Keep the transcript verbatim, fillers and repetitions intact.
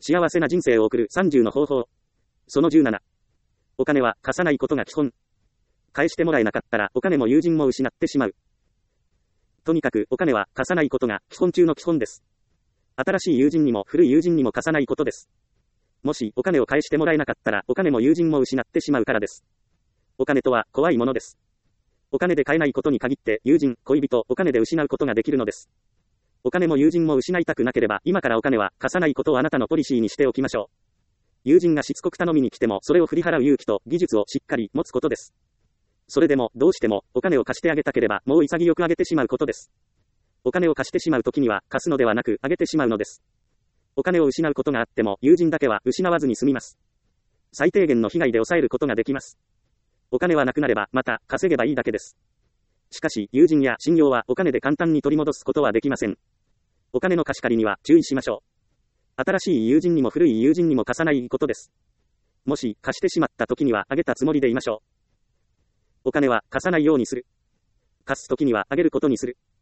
幸せな人生を送るさんじゅうの方法。そのじゅうなな。お金は貸さないことが基本。返してもらえなかったらお金も友人も失ってしまう。とにかくお金は貸さないことが基本中の基本です。新しい友人にも古い友人にも貸さないことです。もしお金を返してもらえなかったらお金も友人も失ってしまうからです。お金とは怖いものです。お金で買えないことに限って友人、恋人、お金で失うことができるのです。お金も友人も失いたくなければ今からお金は貸さないことをあなたのポリシーにしておきましょう。友人がしつこく頼みに来てもそれを振り払う勇気と技術をしっかり持つことです。それでもどうしてもお金を貸してあげたければもう潔くあげてしまうことです。お金を貸してしまうときには貸すのではなくあげてしまうのです。お金を失うことがあっても友人だけは失わずに済みます。最低限の被害で抑えることができます。お金はなくなればまた稼げばいいだけです。しかし友人や信用はお金で簡単に取り戻すことはできません。お金の貸し借りには注意しましょう。新しい友人にも古い友人にも貸さないことです。もし貸してしまった時にはあげたつもりでいましょう。お金は貸さないようにする。貸す時にはあげることにする。